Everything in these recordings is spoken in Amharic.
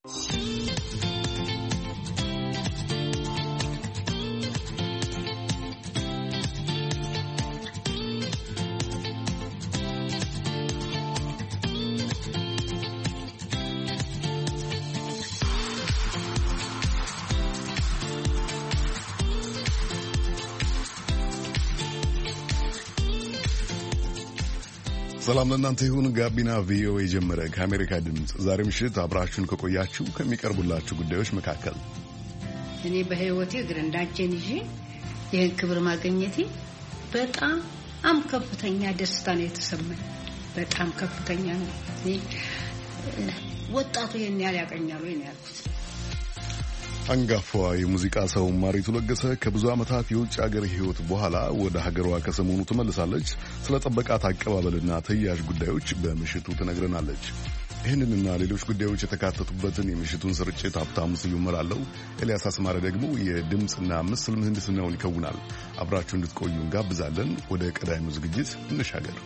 ሰላም ለእናንተ ይሁን። ጋቢና ቪኦኤ ጀመረ። ከአሜሪካ ድምፅ ዛሬ ምሽት አብራችሁን ከቆያችሁ ከሚቀርቡላችሁ ጉዳዮች መካከል እኔ በህይወቴ እግር እንዳጀን ይዤ ይህን ክብር ማግኘቴ በጣም ከፍተኛ ደስታ ነው የተሰማኝ። በጣም ከፍተኛ ነው። ወጣቱ ይሄን ያህል ያቀኛሉ ያልኩት አንጋፋዋ የሙዚቃ ሰው ማሪቱ ለገሰ ከብዙ ዓመታት የውጭ ሀገር ህይወት በኋላ ወደ ሀገሯ ከሰሞኑ ተመልሳለች። ስለ ጠበቃት አቀባበልና ተያያዥ ጉዳዮች በምሽቱ ትነግረናለች። ይህንንና ሌሎች ጉዳዮች የተካተቱበትን የምሽቱን ስርጭት ሀብታሙ ስዩም እመራለሁ። ኤልያስ አስማረ ደግሞ የድምፅና ምስል ምህንድስናውን ይከውናል። አብራችሁ እንድትቆዩ እንጋብዛለን። ወደ ቀዳሚው ዝግጅት እንሻገር።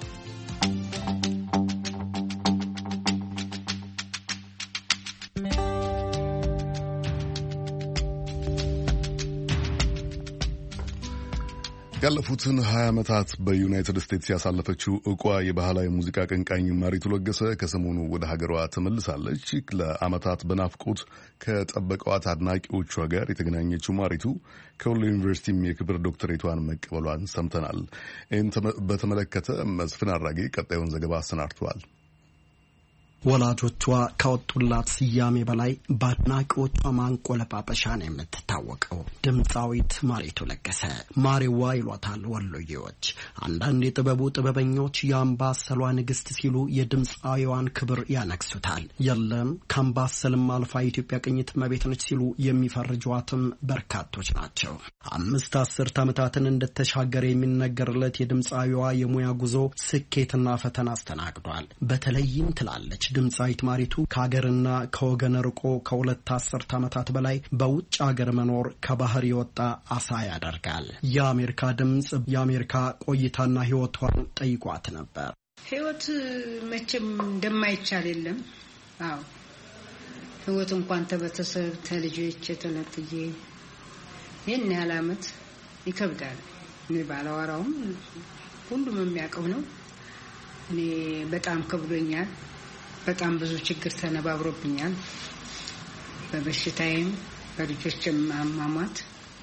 ያለፉትን 20 ዓመታት በዩናይትድ ስቴትስ ያሳለፈችው ዕቋ የባህላዊ ሙዚቃ አቀንቃኝ ማሪቱ ለገሰ ከሰሞኑ ወደ ሀገሯ ተመልሳለች። ለዓመታት በናፍቆት ከጠበቋት አድናቂዎቿ ጋር የተገናኘችው ማሪቱ ከወሎ ዩኒቨርሲቲም የክብር ዶክተሬቷን መቀበሏን ሰምተናል። ይህን በተመለከተ መስፍን አራጌ ቀጣዩን ዘገባ አሰናድተዋል። ወላጆቿ ካወጡላት ስያሜ በላይ በአድናቂዎቿ ማንቆለጳጰሻ ነው የምትታወቀው ድምፃዊት ማሪቱ ለገሰ። ማሪዋ ይሏታል ወሎዬዎች። አንዳንድ የጥበቡ ጥበበኞች የአምባሰሏ ንግስት ሲሉ የድምፃዊዋን ክብር ያነግሱታል። የለም ከአምባሰልም አልፋ የኢትዮጵያ ቅኝት እመቤት ነች ሲሉ የሚፈርጇትም በርካቶች ናቸው። 5 ዓመታትን እንደተሻገረ የሚነገርለት የድምፃዊዋ የሙያ ጉዞ ስኬትና ፈተና አስተናግዷል። በተለይም ትላለች ድምፃዊት ማሪቱ ከሀገርና ከወገን ርቆ ከ2 ዓመታት በላይ በውጭ ሀገር መኖር ከባህር የወጣ አሳ ያደርጋል። የአሜሪካ ድምፅ የአሜሪካ ቆይታና ህይወቷን ጠይቋት ነበር። ህይወት መቼም እንደማይቻል የለም። አዎ ህይወት እንኳን ተበተሰብ ተልጆች ተለጥዬ ይህን ያህል ዓመት ይከብዳል። እኔ ባላወራውም ሁሉም የሚያውቀው ነው። እኔ በጣም ከብዶኛል። በጣም ብዙ ችግር ተነባብሮብኛል። በበሽታዬም በልጆችም አሟሟት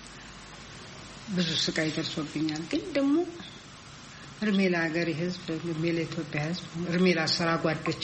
ብዙ ስቃይ ደርሶብኛል። ግን ደግሞ እርሜ ለሀገሬ ህዝብ፣ እርሜ ለኢትዮጵያ ህዝብ፣ እርሜ ለስራ ጓዶቼ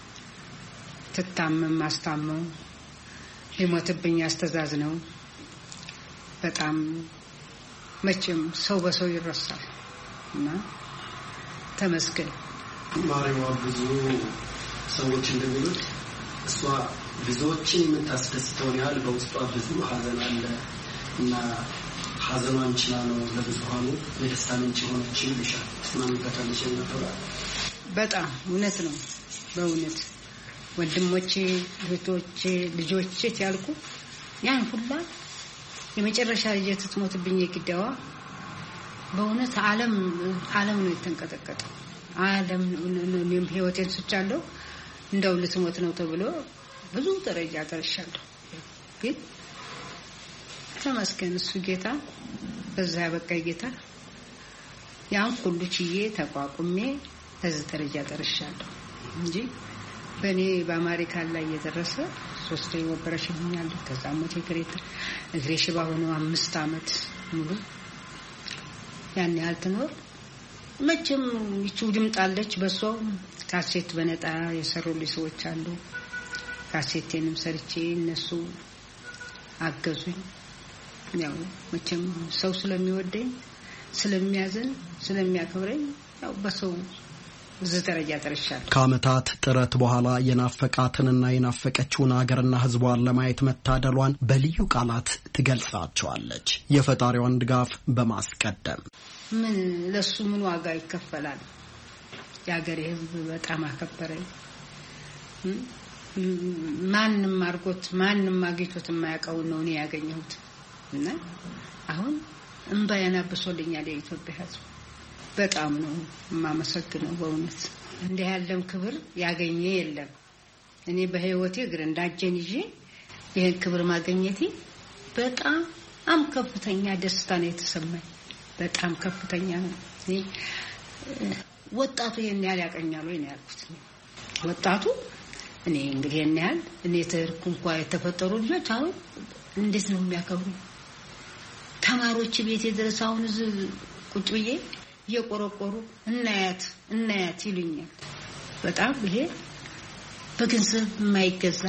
ትታመም አስታመው ሊሞትብኝ አስተዛዝነው በጣም መቼም ሰው በሰው ይረሳል እና ተመስገን። ማሪዋ ብዙ ሰዎች እንደሚሉት እሷ ብዙዎችን የምታስደስተውን ያህል በውስጧ ብዙ ሀዘን አለ እና ሀዘኗን ችላ ነው ለብዙሃኑ የደስታ ምንጭ ሆነች ይልሻል። ማን ከተልሽ ነበር? በጣም እውነት ነው። በእውነት ወንድሞቼ፣ እህቶቼ፣ ልጆቼ ያልኩ ያን ሁላ የመጨረሻ ልጅ ትሞትብኝ የግዳዋ በእውነት ዓለም ነው የተንቀጠቀጠው። ዓለም እኔም ህይወቴን ስቻለሁ እንደው ልትሞት ነው ተብሎ ብዙ ደረጃ ደርሻለሁ። ግን ተመስገን እሱ ጌታ በዛ በቃ ጌታ ያን ሁሉ ችዬ ተቋቁሜ ለዚህ ደረጃ ደርሻለሁ እንጂ በእኔ በአሜሪካ ላይ የደረሰ 3 ኦፐሬሽን ሆኛለሁ። ከዛ ሞቴ እግሬ ሽባ ሆኖ 5 ዓመት ሙሉ ያን ያህል ትኖር መቼም ይቹ ድምጣለች። በሷ ካሴት በነጣ የሰሩልኝ ሰዎች አሉ። ካሴቴንም ሰርቼ እነሱ አገዙኝ። ያው መቼም ሰው ስለሚወደኝ ስለሚያዘን ስለሚያከብረኝ ያው በሰው እዚህ ደረጃ ደርሻለሁ። ከዓመታት ጥረት በኋላ የናፈቃትንና የናፈቀችውን ሀገርና ሕዝቧን ለማየት መታደሏን በልዩ ቃላት ትገልጻቸዋለች። የፈጣሪዋን ድጋፍ በማስቀደም ምን ለሱ ምን ዋጋ ይከፈላል? የሀገሬ ሕዝብ በጣም አከበረኝ። ማንንም አርጎት ማንንም አግኝቶት የማያውቀው ነው እኔ ያገኘሁት እና አሁን እንባዬን አብሶልኛል የኢትዮጵያ ሕዝብ። በጣም ነው የማመሰግነው በእውነት። እንዲህ ያለም ክብር ያገኘ የለም። እኔ በህይወቴ እግር እንዳጀን ይዤ ይሄን ክብር ማግኘቴ በጣም ከፍተኛ ደስታ ነው የተሰማኝ። በጣም ከፍተኛ ነው። ወጣቱ ይሄን ያህል ያቀኛል ወይ ነው ያልኩት። ወጣቱ እኔ እንግዲህ ይሄን ያህል እኔ ተርኩ እንኳን የተፈጠሩ ልጆች አሁን እንዴት ነው የሚያከብሩ? ተማሪዎች ቤት የደረሳውን ቁጭ ብዬ እየቆረቆሩ እናያት ይሉኛል። በጣም ይሄ በገንዘብ የማይገዛ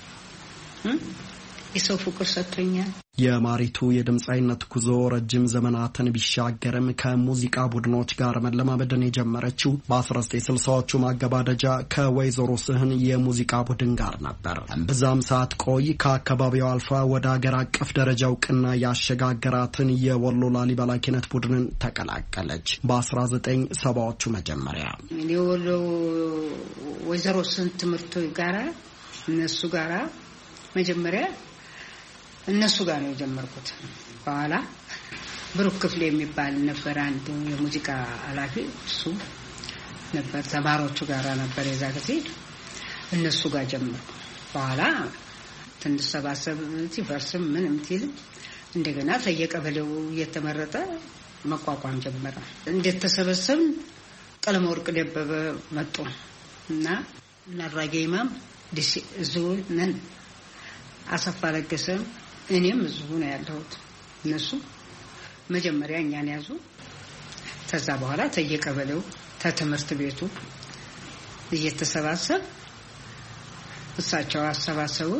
የሰው ፍቅር ሰጥቶኛል። የማሪቱ የድምጻይነት ጉዞ ረጅም ዘመናትን ቢሻገርም ከሙዚቃ ቡድኖች ጋር መለማመድን የጀመረችው በ1960ዎቹ ማገባደጃ ከወይዘሮ ስህን የሙዚቃ ቡድን ጋር ነበር። በዛም ሰዓት ቆይ ከአካባቢው አልፋ ወደ ሀገር አቀፍ ደረጃ እውቅና ያሸጋገራትን የወሎ ላሊበላ ኪነት ቡድንን ተቀላቀለች። በ1970ዎቹ መጀመሪያ የወሎ ወይዘሮ ስህን ትምህርት ጋራ እነሱ ጋራ መጀመሪያ እነሱ ጋር ነው የጀመርኩት። በኋላ ብሩክ ክፍሌ የሚባል ነበር አንድ የሙዚቃ ኃላፊ፣ እሱ ነበር ተማሪዎቹ ጋር ነበር የዛ ጊዜ እነሱ ጋር ጀመርኩ። በኋላ ተንሰባሰብ ሲፈርስም ምንም ሲል እንደገና ተየቀበለው እየተመረጠ መቋቋም ጀመረ። እንዴት ተሰበሰብን? ቀለም ወርቅ ደበበ መጡ እና ናራጌ ኢማም ዲሲ ዙል ነን አሰፋ ለገሰ እኔም እዚሁ ነው ያለሁት። እነሱ መጀመሪያ እኛን ያዙ። ከዛ በኋላ ተየቀበለው ተትምህርት ቤቱ እየተሰባሰብ እሳቸው አሰባሰቡን።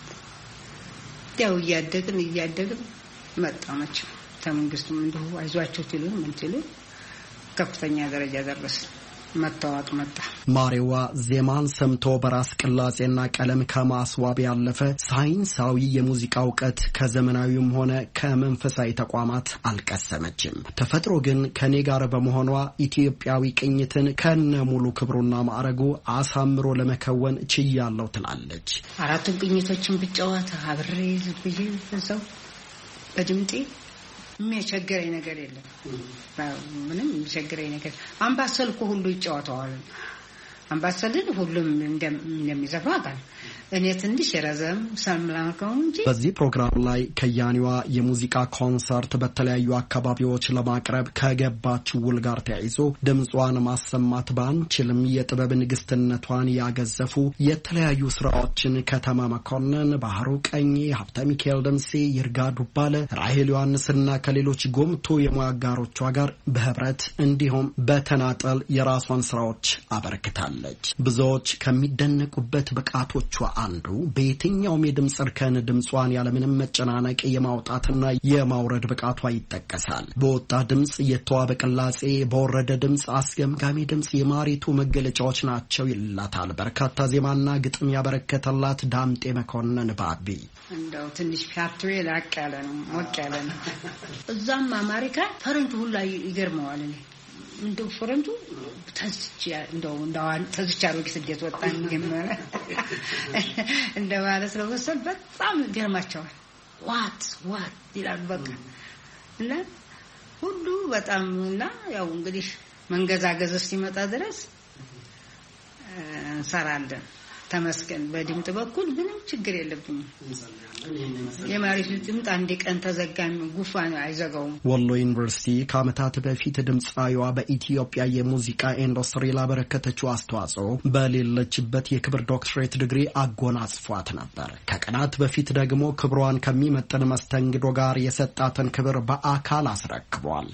ያው እያደግን መጣናች። ተመንግስቱም እንደው አይዟችሁ ትሉ ምን ትሉ ከፍተኛ ደረጃ ደረስን። መታወቅ መጣ። ማሪዋ ዜማን ሰምቶ በራስ ቅላጼና ቀለም ከማስዋብ ያለፈ ሳይንሳዊ የሙዚቃ እውቀት ከዘመናዊም ሆነ ከመንፈሳዊ ተቋማት አልቀሰመችም። ተፈጥሮ ግን ከኔ ጋር በመሆኗ ኢትዮጵያዊ ቅኝትን ከነ ሙሉ ክብሩና ማዕረጉ አሳምሮ ለመከወን ችያለሁ ትላለች። አራቱን ቅኝቶችን ብጫወት አብሬ ዝብዬ ፈሰው በድምጤ የሚያቸግረኝ ነገር የለም። ምንም የሚቸግረኝ ነገር አምባሰል እኮ ሁሉ ይጫወተዋል። አምባሰልን ሁሉም እንደሚዘፋ ጋር እኔ ትንሽ ረዘም ሰምላከው እንጂ። በዚህ ፕሮግራም ላይ ከያኒዋ የሙዚቃ ኮንሰርት በተለያዩ አካባቢዎች ለማቅረብ ከገባችው ውል ጋር ተያይዞ ድምጿን ማሰማት ባንችልም የጥበብ ንግስትነቷን ያገዘፉ የተለያዩ ስራዎችን ከተማ መኮንን፣ ባህሩ ቀኝ፣ ሀብተ ሚካኤል ደምሴ፣ ይርጋ ዱባለ፣ ራሄል ዮሐንስና ከሌሎች ጎምቶ የሙያ አጋሮቿ ጋር በህብረት እንዲሁም በተናጠል የራሷን ስራዎች አበርክታለች። ብዙዎች ከሚደነቁበት ብቃቶቿ አንዱ በየትኛውም የድምጽ እርከን ድምጿን ያለምንም መጨናነቅ የማውጣትና የማውረድ ብቃቷ ይጠቀሳል። በወጣ ድምጽ የተዋበ ቅላጼ፣ በወረደ ድምጽ አስገምጋሚ ድምጽ የማሪቱ መገለጫዎች ናቸው ይላታል በርካታ ዜማና ግጥም ያበረከተላት ዳምጤ መኮንን ባቢ። እንደው ትንሽ ፒያትሮ ላቅ ያለ ነው፣ ሞቅ ያለ ነው። እዛም አሜሪካ ፈረንጁ ሁሉ ይገርመዋል። እንደው ፈረንጁ ተዝቻሩ ግስደት ወጣን ገመረ እንደው ማለት ነው መሰል በጣም ገርማቸዋል። ዋት ይላል በቃ እና ሁሉ በጣም እና ያው እንግዲህ መንገዛገዝ ሲመጣ ድረስ እንሰራለን። ተመስገን በድምጥ በኩል ምንም ችግር የለብኝም። የማሪቱ ድምጥ አንድ ቀን ተዘጋኝ ጉፋን አይዘጋውም። ወሎ ዩኒቨርሲቲ ከዓመታት በፊት ድምጻዊዋ በኢትዮጵያ የሙዚቃ ኢንዱስትሪ ላበረከተችው አስተዋጽኦ በሌለችበት የክብር ዶክትሬት ዲግሪ አጎናጽፏት ነበር። ከቀናት በፊት ደግሞ ክብሯን ከሚመጥን መስተንግዶ ጋር የሰጣትን ክብር በአካል አስረክቧል።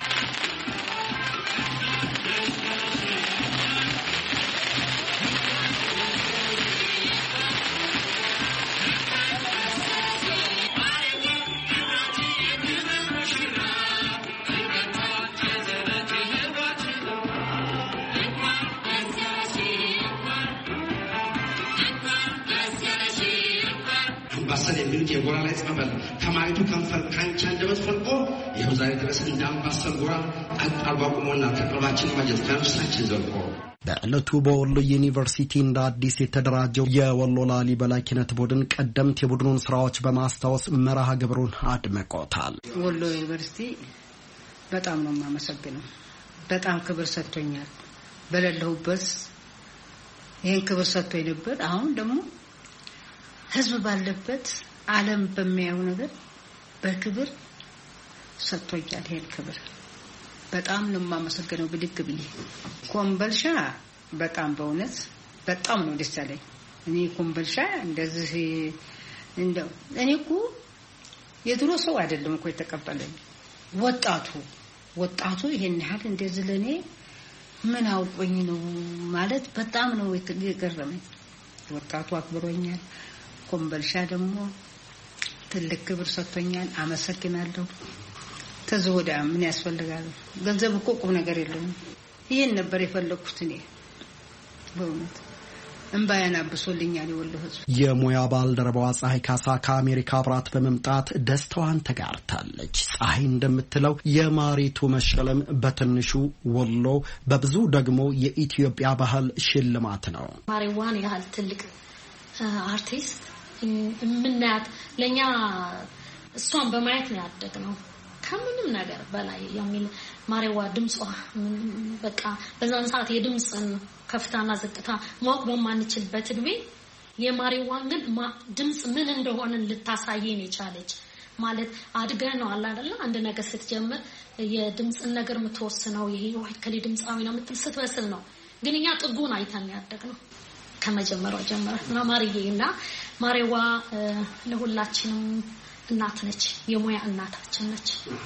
ባሰል የሚሉት የጎራ ላይ ጸበል ከማሪቱ ከንፈር ካንቻ እንደመስፈልቆ ይኸው ዛሬ ድረስ እንዳምባሰል ጎራ አቋቁሞና ከቅርባችን ማጀት ከነፍሳችን ዘልቆ በዕለቱ በወሎ ዩኒቨርሲቲ እንደ አዲስ የተደራጀው የወሎ ላሊበላ ኪነት ቡድን ቀደምት የቡድኑን ስራዎች በማስታወስ መርሃ ግብሩን አድምቆታል። ወሎ ዩኒቨርሲቲ በጣም ነው የማመሰግነው። በጣም ክብር ሰጥቶኛል። በሌለሁበት ይሄን ክብር ሰጥቶኝ ነበር። አሁን ደግሞ ህዝብ ባለበት ዓለም በሚያየው ነገር በክብር ሰጥቶኛል። ይሄን ክብር በጣም ነው የማመሰግነው። ብድግ ብዬ ኮምቦልቻ በጣም በእውነት በጣም ነው ደስ ያለኝ። እኔ ኮምቦልቻ እንደዚህ እንደው እኔ እኮ የድሮ ሰው አይደለም እኮ የተቀበለኝ ወጣቱ ይሄን ያህል እንደዚህ ለኔ ምን አውቆኝ ነው ማለት በጣም ነው የገረመኝ። ወጣቱ አክብሮኛል። ኮምቦልቻ ደግሞ ትልቅ ክብር ሰጥቶኛል። አመሰግናለሁ። ተዘወዳ ምን ያስፈልጋል? ገንዘብ እኮ ቁም ነገር የለውም። ይሄን ነበር የፈለኩት እኔ በእውነት እንባያን አብሶልኛል የወሎ ህዝብ። የሙያ ባልደረባዋ ፀሐይ ካሳ ከአሜሪካ አብራት በመምጣት ደስታዋን ተጋርታለች። ፀሐይ እንደምትለው የማሪቱ መሸለም በትንሹ ወሎ በብዙ ደግሞ የኢትዮጵያ ባህል ሽልማት ነው። ማሪዋን ያህል ትልቅ አርቲስት ምናያት ለኛ እሷን በማየት ነው ያደግነው። ከምንም ነገር በላይ የሚል ማሪዋ ድምጿ በቃ በዛን ሰዓት የድምጽን ከፍታና ዝቅታ ማወቅ በማንችልበት እድሜ የማሪዋን ግን ድምጽ ምን እንደሆነ ልታሳየን የቻለች ማለት አድገህ ነው አይደል? አንድ ነገር ስትጀምር የድምጽን ነገር የምትወስነው ይሄ ወይ ከሌ ድምጻዊ ነው የምትል ስትበስል ነው። ግን እኛ ጥጉን አይተን ያደግነው ከመጀመሪያው ጀምረና ማሪዬና ማሪዋ ለሁላችንም እናት ነች። የሙያ እናታችን ነች።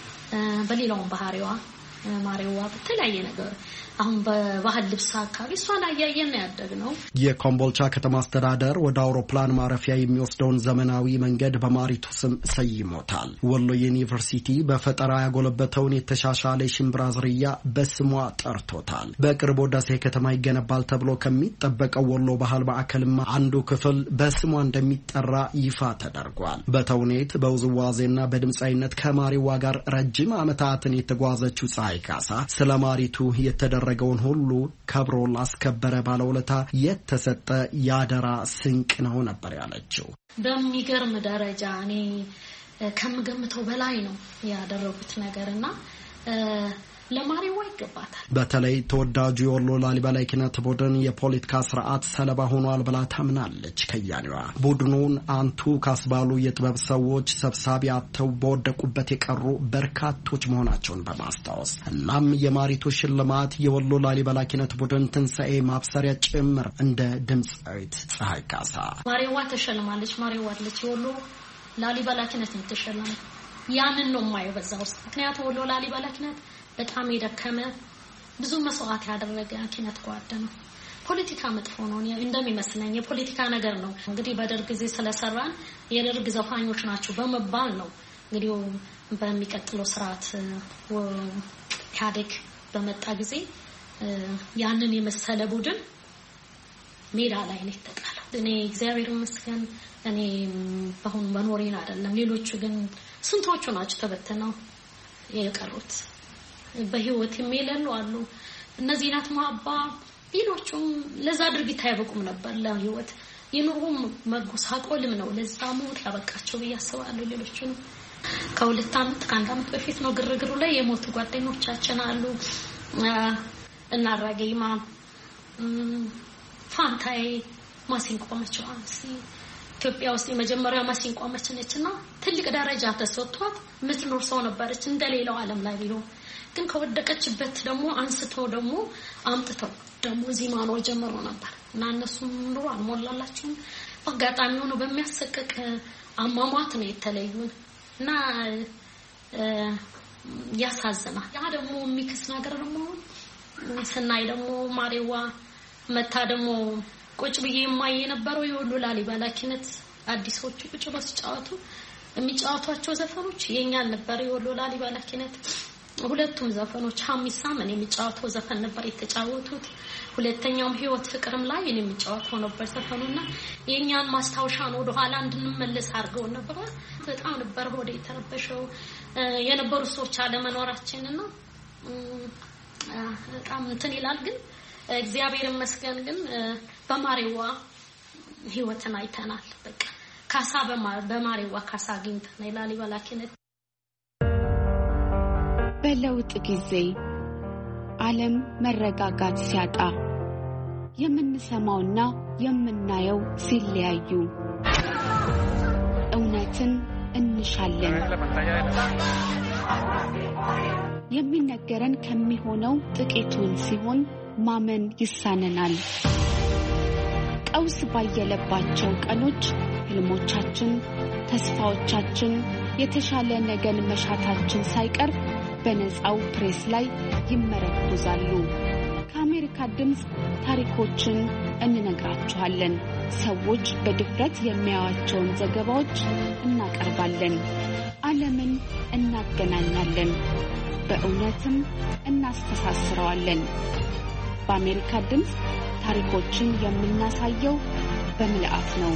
በሌላው ባህሪዋ ማሪዋ በተለያየ ነገር አሁን በባህል ልብስ አካባቢ እሷን አያየን ያደግነው። የኮምቦልቻ ከተማ አስተዳደር ወደ አውሮፕላን ማረፊያ የሚወስደውን ዘመናዊ መንገድ በማሪቱ ስም ሰይሞታል። ወሎ ዩኒቨርሲቲ በፈጠራ ያጎለበተውን የተሻሻለ ሽምብራ ዝርያ በስሟ ጠርቶታል። በቅርቡ ደሴ ከተማ ይገነባል ተብሎ ከሚጠበቀው ወሎ ባህል ማዕከልም አንዱ ክፍል በስሟ እንደሚጠራ ይፋ ተደርጓል። በተውኔት በውዝዋዜና በድምጻዊነት ከማሪዋ ጋር ረጅም ዓመታትን የተጓዘችው ፀሐይ ካሳ ስለ ማሪቱ የተደረገውን ሁሉ ከብሮ ላስከበረ ባለውለታ የተሰጠ ያደራ ስንቅ ነው ነበር ያለችው። በሚገርም ደረጃ እኔ ከምገምተው በላይ ነው ያደረጉት ነገርና ለማሪዋ ይገባታል። በተለይ ተወዳጁ የወሎ ላሊበላ ኪነት ቡድን የፖለቲካ ስርዓት ሰለባ ሆኗል ብላ ታምናለች። ከያኔዋ ቡድኑን አንቱ ካስባሉ የጥበብ ሰዎች ሰብሳቢ አጥተው በወደቁበት የቀሩ በርካቶች መሆናቸውን በማስታወስ እናም የማሪቱ ሽልማት የወሎ ላሊበላ ኪነት ቡድን ትንሳኤ ማብሰሪያ ጭምር እንደ ድምጻዊት ፀሐይ ካሳ ማሪዋ ተሸልማለች። ማሪዋ አለች የወሎ ላሊበላ ኪነት ተሸልማለች። ያንን ነው የማየው በዛ ውስጥ። ምክንያቱም ወሎ ላሊበላ ኪነት በጣም የደከመ ብዙ መስዋዕት ያደረገ ኪነት ጓድ ነው። ፖለቲካ መጥፎ ነው እንደሚመስለኝ የፖለቲካ ነገር ነው። እንግዲህ በደርግ ጊዜ ስለሰራን የደርግ ዘፋኞች ናቸው በመባል ነው እንግዲህ በሚቀጥለው ስርዓት ኢህአዴግ በመጣ ጊዜ ያንን የመሰለ ቡድን ሜዳ ላይ ነው የተጣለው። እኔ እግዚአብሔር ይመስገን እኔ በአሁን መኖሬን አይደለም። ሌሎቹ ግን ስንቶቹ ናቸው ተበተነው የቀሩት በህይወት የሚለሉ አሉ። እነዚህ ናት ማባ ሌሎቹም ለዛ ድርጊት አይበቁም ነበር። ለህይወት የኑሮም መጎሳቆልም ነው ለዛ ሞት ያበቃቸው በያስባለሁ። ሌሎቹ ከሁለት ዓመት ከአንድ ዓመት በፊት ነው ግርግሩ ላይ የሞቱ ጓደኞቻችን አሉ። እናራገይማ ፋንታይ ማሲንቆ መቻንሲ ኢትዮጵያ ውስጥ የመጀመሪያ ማሲንቆ መችነችና ትልቅ ደረጃ ተሰጥቷት ምትኖር ሰው ነበረች እንደሌላው ዓለም ላይ ቢሆን ግን ከወደቀችበት ደግሞ አንስቶ ደግሞ አምጥተው ደግሞ እዚህ ማኖር ጀመሩ ነበር እና እነሱም ኑሮ አልሞላላችሁም። በአጋጣሚ ሆኖ በሚያሰቀቅ አሟሟት ነው የተለዩን እና ያሳዝናል። ያ ደግሞ የሚክስ ነገር ደግሞ ስናይ ደግሞ ማሪዋ መታ ደግሞ ቁጭ ብዬ የማይ የነበረው የወሎ ላሊበላ ኪነት አዲሶቹ ቁጭ ብለው ሲጫወቱ የሚጫወቷቸው ዘፈኖች የኛን ነበር። የወሎ ላሊበላ ኪነት ሁለቱም ዘፈኖች ሐሚሳ ምን የሚጫወተው ዘፈን ነበር የተጫወቱት። ሁለተኛውም ህይወት ፍቅርም ላይ የሚጫወተው ነበር ዘፈኑና የኛን ማስታወሻ ነው ወደ ኋላ እንድንመለስ አድርገው ነበር። በጣም ነበር ወደ የተረበሸው የነበሩ ሰዎች አለመኖራችንና በጣም እንትን ይላል። ግን እግዚአብሔር ይመስገን ግን በማሪዋ ህይወትን አይተናል። በቃ ካሳ በማሪዋ ካሳ አግኝተናል። ላሊበላ ኪነት በለውጥ ጊዜ ዓለም መረጋጋት ሲያጣ የምንሰማውና የምናየው ሲለያዩ እውነት እውነትን እንሻለን። የሚነገረን ከሚሆነው ጥቂቱን ሲሆን ማመን ይሳነናል። ቀውስ ባየለባቸው ቀኖች ህልሞቻችን፣ ተስፋዎቻችን፣ የተሻለ ነገን መሻታችን ሳይቀር በነፃው ፕሬስ ላይ ይመረኮዛሉ። ከአሜሪካ ድምፅ ታሪኮችን እንነግራችኋለን። ሰዎች በድፍረት የሚያዩዋቸውን ዘገባዎች እናቀርባለን። ዓለምን እናገናኛለን፣ በእውነትም እናስተሳስረዋለን። በአሜሪካ ድምፅ ታሪኮችን የምናሳየው በምልአት ነው።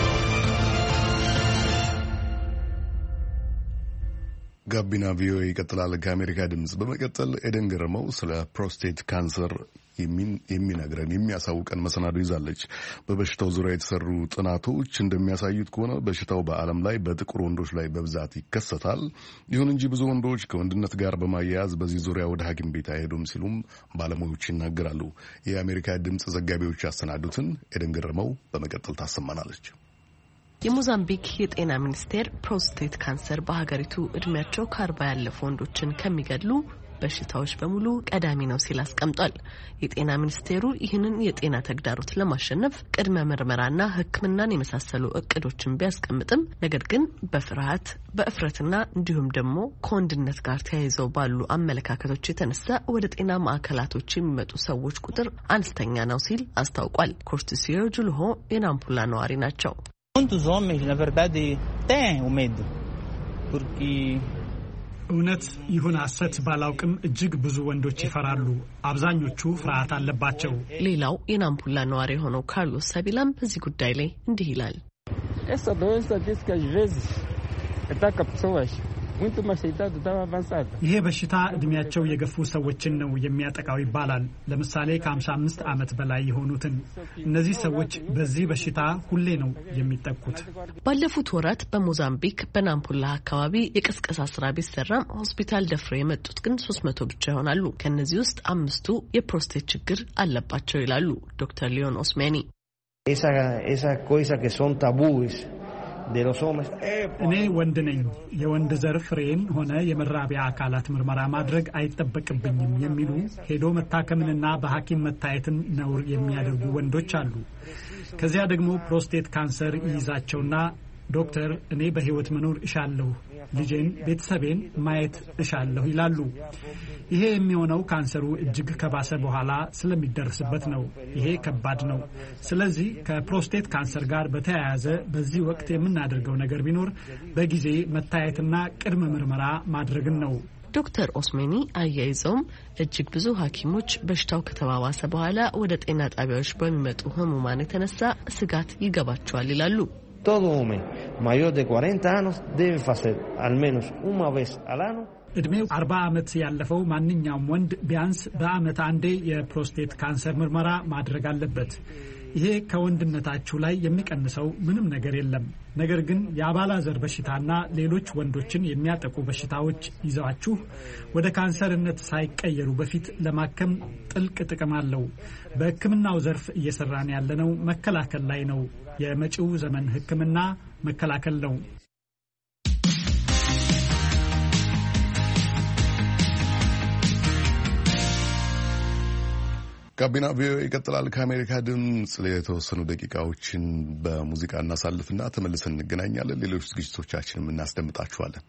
ጋቢና ቪኦኤ ይቀጥላል። ከአሜሪካ ድምፅ በመቀጠል ኤደን ገረመው ስለ ፕሮስቴት ካንሰር የሚነግረን የሚያሳውቀን መሰናዶ ይዛለች። በበሽታው ዙሪያ የተሰሩ ጥናቶች እንደሚያሳዩት ከሆነ በሽታው በዓለም ላይ በጥቁር ወንዶች ላይ በብዛት ይከሰታል። ይሁን እንጂ ብዙ ወንዶች ከወንድነት ጋር በማያያዝ በዚህ ዙሪያ ወደ ሐኪም ቤት አይሄዱም ሲሉም ባለሙያዎች ይናገራሉ። የአሜሪካ ድምፅ ዘጋቢዎች ያሰናዱትን ኤደን ገረመው በመቀጠል ታሰማናለች። የሞዛምቢክ የጤና ሚኒስቴር ፕሮስቴት ካንሰር በሀገሪቱ እድሜያቸው ከ40 ያለፉ ወንዶችን ከሚገድሉ በሽታዎች በሙሉ ቀዳሚ ነው ሲል አስቀምጧል። የጤና ሚኒስቴሩ ይህንን የጤና ተግዳሮት ለማሸነፍ ቅድመ ምርመራና ሕክምናን የመሳሰሉ እቅዶችን ቢያስቀምጥም ነገር ግን በፍርሃት በእፍረትና እንዲሁም ደግሞ ከወንድነት ጋር ተያይዘው ባሉ አመለካከቶች የተነሳ ወደ ጤና ማዕከላቶች የሚመጡ ሰዎች ቁጥር አነስተኛ ነው ሲል አስታውቋል። ኮርቲሲዮ ጁልሆ የናምፑላ ነዋሪ ናቸው። Muitos homens, na verdade, têm o medo, porque እውነት ይሁን ሐሰት ባላውቅም እጅግ ብዙ ወንዶች ይፈራሉ። አብዛኞቹ ፍርሃት አለባቸው። ሌላው የናምፑላ ነዋሪ የሆነው ካርሎስ ሳቢላም በዚህ ጉዳይ ላይ እንዲህ ይላል። Essa doença diz que às vezes ataca pessoas muito mais idade tão avançada. ይሄ በሽታ እድሜያቸው የገፉ ሰዎችን ነው የሚያጠቃው ይባላል። ለምሳሌ ከ55 ዓመት በላይ የሆኑትን። እነዚህ ሰዎች በዚህ በሽታ ሁሌ ነው የሚጠቁት። ባለፉት ወራት በሞዛምቢክ በናምፑላ አካባቢ የቅስቀሳ ስራ ቢሰራም ሆስፒታል ደፍረው የመጡት ግን 300 ብቻ ይሆናሉ። ከነዚህ ውስጥ 5ቱ የፕሮስቴት ችግር አለባቸው ይላሉ ዶክተር ሊዮን ኦስሜኒ። esa cosa que son tabúes እኔ ወንድ ነኝ፣ የወንድ ዘር ፍሬን ሆነ የመራቢያ አካላት ምርመራ ማድረግ አይጠበቅብኝም የሚሉ ሄዶ መታከምንና በሐኪም መታየትን ነውር የሚያደርጉ ወንዶች አሉ። ከዚያ ደግሞ ፕሮስቴት ካንሰር ይይዛቸውና ዶክተር እኔ በህይወት መኖር እሻለሁ፣ ልጄን፣ ቤተሰቤን ማየት እሻለሁ ይላሉ። ይሄ የሚሆነው ካንሰሩ እጅግ ከባሰ በኋላ ስለሚደርስበት ነው። ይሄ ከባድ ነው። ስለዚህ ከፕሮስቴት ካንሰር ጋር በተያያዘ በዚህ ወቅት የምናደርገው ነገር ቢኖር በጊዜ መታየትና ቅድመ ምርመራ ማድረግን ነው። ዶክተር ኦስሜኒ አያይዘውም እጅግ ብዙ ሐኪሞች በሽታው ከተባባሰ በኋላ ወደ ጤና ጣቢያዎች በሚመጡ ህሙማን የተነሳ ስጋት ይገባቸዋል ይላሉ። Todo homem maior de 40 anos deve fazer al menos uma vez al ano. እድሜው 40 ዓመት ያለፈው ማንኛውም ወንድ ቢያንስ በአመት አንዴ የፕሮስቴት ካንሰር ምርመራ ማድረግ አለበት። ይሄ ከወንድነታችሁ ላይ የሚቀንሰው ምንም ነገር የለም። ነገር ግን የአባላዘር በሽታና ሌሎች ወንዶችን የሚያጠቁ በሽታዎች ይዘዋችሁ ወደ ካንሰርነት ሳይቀየሩ በፊት ለማከም ጥልቅ ጥቅም አለው። በሕክምናው ዘርፍ እየሰራን ያለነው መከላከል ላይ ነው። የመጪው ዘመን ሕክምና መከላከል ነው። ጋቢና ቪኦኤ ይቀጥላል። ከአሜሪካ ድምፅ የተወሰኑ ደቂቃዎችን በሙዚቃ እናሳልፍና ተመልሰን እንገናኛለን። ሌሎች ዝግጅቶቻችንም እናስደምጣችኋለን።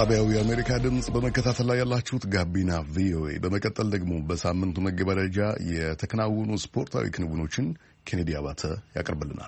ጣቢያው የአሜሪካ ድምፅ በመከታተል ላይ ያላችሁት ጋቢና ቪኦኤ። በመቀጠል ደግሞ በሳምንቱ መገባደጃ የተከናወኑ ስፖርታዊ ክንውኖችን ኬኔዲ አባተ ያቀርብልናል።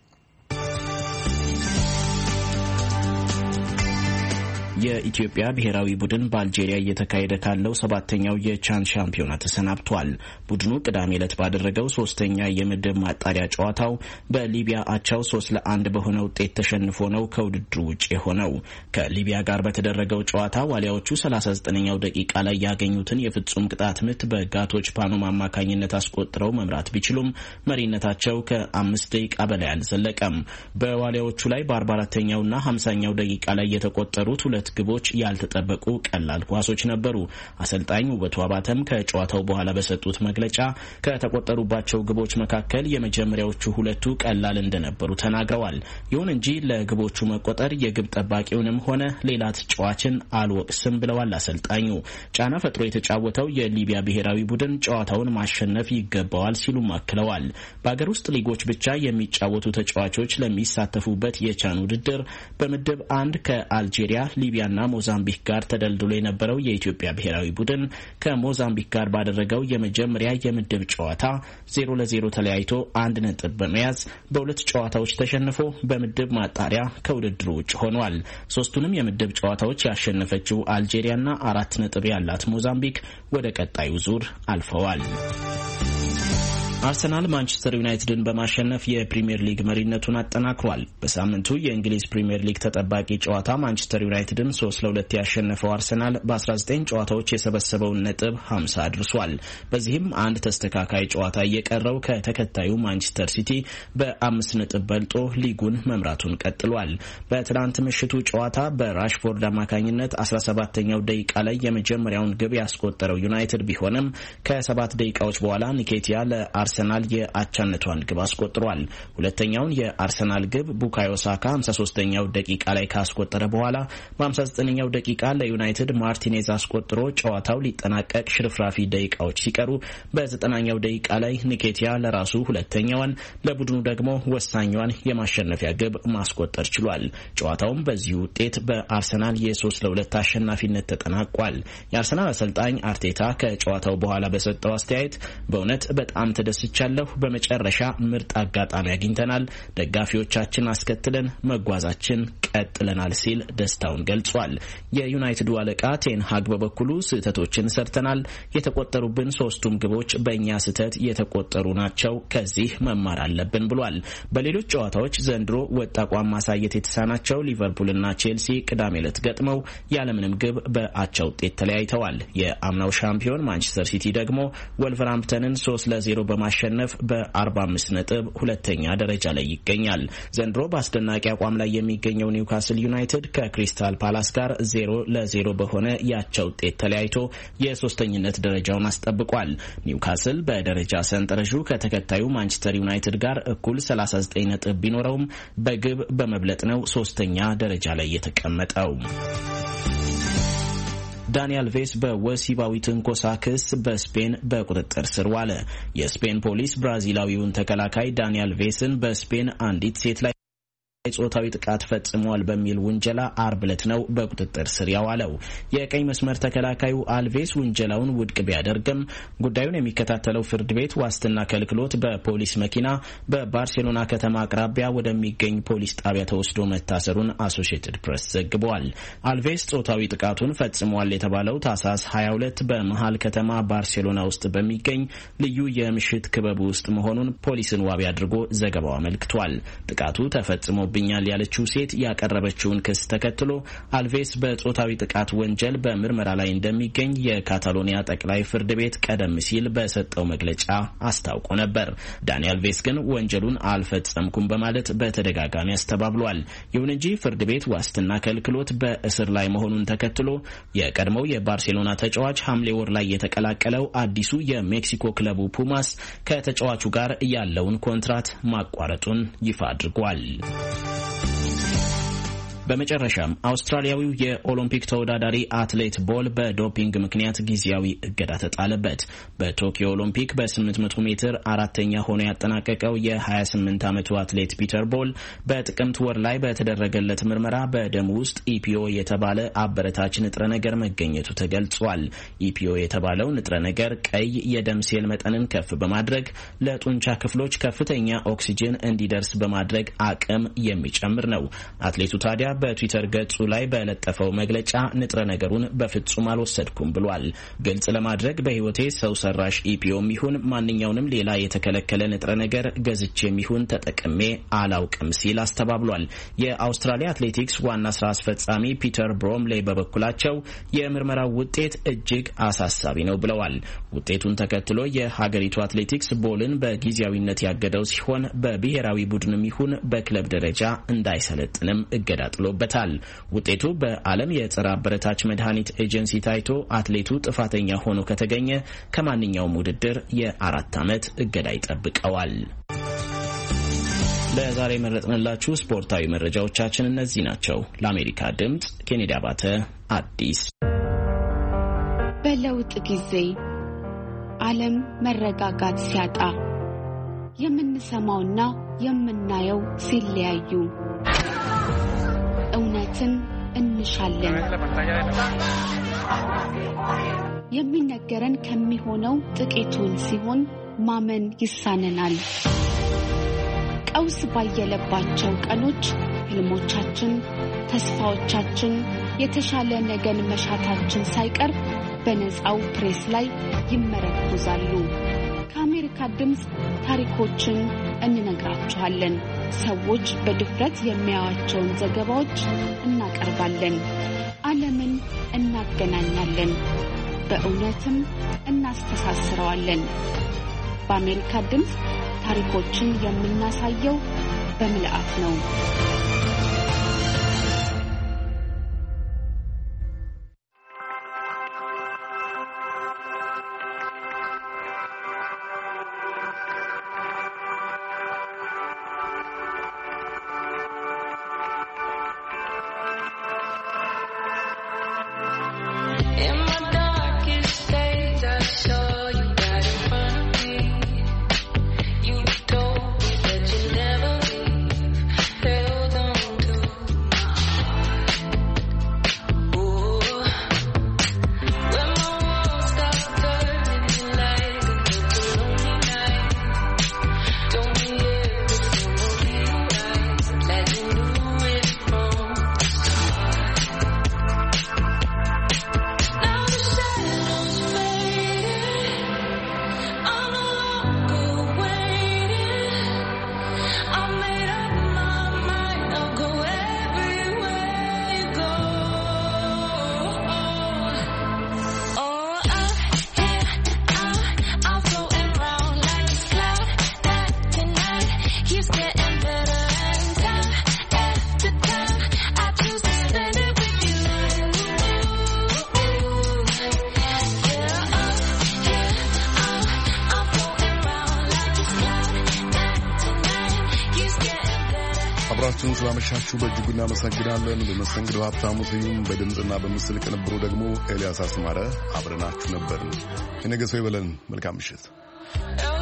የኢትዮጵያ ብሔራዊ ቡድን በአልጄሪያ እየተካሄደ ካለው 7ኛው የቻን ሻምፒዮና ተሰናብቷል። ቡድኑ ቅዳሜ ዕለት ባደረገው 3ኛ የምድብ ማጣሪያ ጨዋታው በሊቢያ አቻው 3-1 በሆነ ውጤት ተሸንፎ ነው ከውድድሩ ውጭ የሆነው። ከሊቢያ ጋር በተደረገው ጨዋታ ዋሊያዎቹ 39ኛው ደቂቃ ላይ ያገኙትን የፍጹም ቅጣት ምት በጋቶች ፓኖም አማካኝነት አስቆጥረው መምራት ቢችሉም መሪነታቸው ከ5 ደቂቃ በላይ አልዘለቀም። በዋሊያዎቹ ላይ በ44ኛውና 50ኛው ደቂቃ ላይ የተቆጠሩት ሁለት ግቦች ያልተጠበቁ ቀላል ኳሶች ነበሩ። አሰልጣኝ ውበቱ አባተም ከጨዋታው በኋላ በሰጡት መግለጫ ከተቆጠሩባቸው ግቦች መካከል የመጀመሪያዎቹ ሁለቱ ቀላል እንደነበሩ ተናግረዋል። ይሁን እንጂ ለግቦቹ መቆጠር የግብ ጠባቂውንም ሆነ ሌላ ተጫዋችን አልወቅስም ብለዋል አሰልጣኙ። ጫና ፈጥሮ የተጫወተው የሊቢያ ብሔራዊ ቡድን ጨዋታውን ማሸነፍ ይገባዋል ሲሉም አክለዋል። በአገር ውስጥ ሊጎች ብቻ የሚጫወቱ ተጫዋቾች ለሚሳተፉበት የቻን ውድድር በምድብ 1 ከአልጄሪያ ሊቢያና ሞዛምቢክ ጋር ተደልድሎ የነበረው የኢትዮጵያ ብሔራዊ ቡድን ከሞዛምቢክ ጋር ባደረገው የመጀመሪያ የምድብ ጨዋታ 0-0 ተለያይቶ 1 ነጥብ በመያዝ በሁለት ጨዋታዎች ተሸንፎ በምድብ ማጣሪያ ከውድድሩ ውጭ ሆኗል። ሶስቱንም የምድብ ጨዋታዎች ያሸነፈችው አልጄሪያና 4 ነጥብ ያላት ሞዛምቢክ ወደ ቀጣዩ ዙር አልፈዋል። አርሰናል ማንቸስተር ዩናይትድን በማሸነፍ የፕሪሚየር ሊግ መሪነቱን አጠናክሯል። በሳምንቱ የእንግሊዝ ፕሪሚየር ሊግ ተጠባቂ ጨዋታ ማንቸስተር ዩናይትድን 3-2 ያሸነፈው አርሰናል በ19 ጨዋታዎች የሰበሰበውን ነጥብ 50 አድርሷል። በዚህም አንድ ተስተካካይ ጨዋታ እየቀረው ከተከታዩ ማንቸስተር ሲቲ በ5 ነጥብ በልጦ ሊጉን መምራቱን ቀጥሏል። በትናንት ምሽቱ ጨዋታ በራሽፎርድ አማካኝነት 17ኛው ደቂቃ ላይ የመጀመሪያውን ግብ ያስቆጠረው ዩናይትድ ቢሆንም ከ7 ደቂቃዎች በኋላ ኒኬቲያ ለአርሰናል የአቻነቷን ግብ አስቆጥሯል። ሁለተኛውን የአርሰናል ግብ ቡካዮ ሳካ 53ኛው ደቂቃ ላይ ካስቆጠረ በኋላ በ59ኛው ደቂቃ ለዩናይትድ ማርቲኔዝ አስቆጥሮ ጨዋታው ሊጠናቀቅ ሽርፍራፊ ደቂቃዎች ሲቀሩ በ90ኛው ደቂቃ ላይ ኒኬቲያ ለራሱ ሁለተኛዋን ለቡድኑ ደግሞ ወሳኛዋን የማሸነፊያ ግብ ማስቆጠር ችሏል። ጨዋታውም በዚህ ውጤት በአርሰናል የ3-2 አሸናፊነት ተጠናቋል። የአርሰናል አሰልጣኝ አርቴታ ከጨዋታው በኋላ በሰጠው አስተያየት በእውነት በጣም ተደስቻለሁ። በመጨረሻ ምርጥ አጋጣሚ አግኝተናል። ደጋፊዎቻችን አስከትለን መጓዛችን ቀጥለናል ሲል ደስታውን ገልጿል። የዩናይትዱ አለቃ ቴን ሃግ በበኩሉ ስህተቶችን ሰርተናል። የተቆጠሩብን 3ቱም ግቦች በእኛ ስህተት የተቆጠሩ ናቸው። ከዚህ መማር አለብን ብሏል። በሌሎች ጨዋታዎች ዘንድሮ ወጥ አቋም ማሳየት የተሳናቸው ሊቨርፑልና ቼልሲ ቅዳሜ ዕለት ገጥመው ያለምንም ግብ በአቻ ውጤት ተለያይተዋል። የአምናው ሻምፒዮን ማንቸስተር ሲቲ ደግሞ ወልቨርሃምፕተንን 3-0 በማሸነፍ በ45 ነጥብ ሁለተኛ ደረጃ ላይ ይገኛል። ዘንድሮ በአስደናቂ አቋም ላይ የሚገኘው ኒውካስል ዩናይትድ ከክሪስታል ፓላስ ጋር 0-0 በሆነ ያቻ ውጤት ተለያይቶ የሶስተኝነት ደረጃውን አስጠብቋል። ኒውካስል በደረጃ ሰንጠረዡ ከተከታዩ ማንቸስተር ዩናይትድ ጋር እኩል 39 ነጥብ ቢኖረውም በግብ በመብለጥ ነው ሶስተኛ ደረጃ ላይ የተቀመጠው። ዳኒ አልቬስ በወሲባዊ ትንኮሳ ክስ በስፔን በቁጥጥር ስር ዋለ። የስፔን ፖሊስ ብራዚላዊውን ተከላካይ ዳኒ አልቬስን በስፔን አንዲት ሴት ላይ ጾታዊ ጥቃት ፈጽሟል በሚል ውንጀላ አርብ ዕለት ነው በቁጥጥር ስር ያዋለው። የቀኝ መስመር ተከላካዩ አልቬስ ውንጀላውን ውድቅ ቢያደርግም ጉዳዩን የሚከታተለው ፍርድ ቤት ዋስትና ከልክሎት በፖሊስ መኪና በባርሴሎና ከተማ አቅራቢያ ወደሚገኝ ፖሊስ ጣቢያ ተወስዶ መታሰሩን አሶሺየትድ ፕሬስ ዘግቧል። አልቬስ ጾታዊ ጥቃቱን ፈጽሟል የተባለው ታህሳስ 22 በመሃል ከተማ ባርሴሎና ውስጥ በሚገኝ ልዩ የምሽት ክበብ ውስጥ መሆኑን ፖሊስን ዋቢ አድርጎ ዘገባው አመልክቷል። ጥቃቱ ተፈጽሞ ብኛል ያለችው ሴት ያቀረበችውን ክስ ተከትሎ አልቬስ በጾታዊ ጥቃት ወንጀል በምርመራ ላይ እንደሚገኝ የካታሎኒያ ጠቅላይ ፍርድ ቤት ቀደም ሲል በሰጠው መግለጫ አስታውቆ ነበር። ዳኒ አልቬስ ግን ወንጀሉን አልፈጸምኩም በማለት በተደጋጋሚ አስተባብሏል። ይሁን እንጂ ፍርድ ቤት ዋስትና ከልክሎት በእስር ላይ መሆኑን ተከትሎ የቀድሞው የባርሴሎና ተጫዋች ሐምሌ ወር ላይ የተቀላቀለው አዲሱ የሜክሲኮ ክለቡ ፑማስ ከተጫዋቹ ጋር ያለውን ኮንትራት ማቋረጡን ይፋ አድርጓል። በመጨረሻም አውስትራሊያዊው የኦሎምፒክ ተወዳዳሪ አትሌት ቦል በዶፒንግ ምክንያት ጊዜያዊ እገዳ ተጣለበት። በቶኪዮ ኦሎምፒክ በ800 ሜትር አራተኛ ሆኖ ያጠናቀቀው የ28 ዓመቱ አትሌት ፒተር ቦል በጥቅምት ወር ላይ በተደረገለት ምርመራ በደም ውስጥ ኢፒኦ የተባለ አበረታች ንጥረ ነገር መገኘቱ ተገልጿል። ኢፒኦ የተባለው ንጥረ ነገር ቀይ የደም ሴል መጠንን ከፍ በማድረግ ለጡንቻ ክፍሎች ከፍተኛ ኦክሲጅን እንዲደርስ በማድረግ አቅም የሚጨምር ነው። አትሌቱ ታዲያ በትዊተር ገጹ ላይ በለጠፈው መግለጫ ንጥረ ነገሩን በፍጹም አልወሰድኩም ብሏል። ግልጽ ለማድረግ በህይወቴ ሰው ሰራሽ ኢፒኦም ይሁን ማንኛውንም ሌላ የተከለከለ ንጥረ ነገር ገዝቼም ይሁን ተጠቅሜ አላውቅም ሲል አስተባብሏል። የአውስትራሊያ አትሌቲክስ ዋና ስራ አስፈጻሚ ፒተር ብሮምሌ በበኩላቸው የምርመራው ውጤት እጅግ አሳሳቢ ነው ብለዋል። ውጤቱን ተከትሎ የሀገሪቱ አትሌቲክስ ቦልን በጊዜያዊነት ያገደው ሲሆን በብሔራዊ ቡድንም ይሁን በክለብ ደረጃ እንዳይሰለጥንም እገዳ ጥሎበታል። ውጤቱ በዓለም የጸረ አበረታች መድኃኒት ኤጀንሲ ታይቶ አትሌቱ ጥፋተኛ ሆኖ ከተገኘ ከማንኛውም ውድድር የ4 ዓመት እገዳ ይጠብቀዋል። ለዛሬ መረጥንላችሁ ስፖርታዊ መረጃዎቻችን እነዚህ ናቸው። ለአሜሪካ ድምጽ ኬኔዲ አባተ አዲስ። በለውጥ ጊዜ ዓለም መረጋጋት ሲያጣ የምንሰማውና የምናየው ሲለያዩ እውነትን እንሻለን። የሚነገረን ከሚሆነው ጥቂቱን ሲሆን ማመን ይሳነናል። ቀውስ ባየለባቸው ቀኖች ህልሞቻችን፣ ተስፋዎቻችን፣ የተሻለ ነገን መሻታችን ሳይቀር በነፃው ፕሬስ ላይ ይመረኮዛሉ። ከአሜሪካ ድምፅ ታሪኮችን እንነግራችኋለን። ሰዎች በድፍረት የሚያዩዋቸውን ዘገባዎች እናቀርባለን። ዓለምን እናገናኛለን፣ በእውነትም እናስተሳስረዋለን። በአሜሪካ ድምፅ ታሪኮችን የምናሳየው በምልአት ነው። አብራችሁን ስላመሻችሁ በእጅጉ እናመሰግናለን። በመስተንግዶ ሀብታሙ ስዩም፣ በድምፅና በምስል ቅንብሩ ደግሞ ኤልያስ አስማረ አብረናችሁ ነበርን። የነገ ሰው ይበለን። መልካም ምሽት።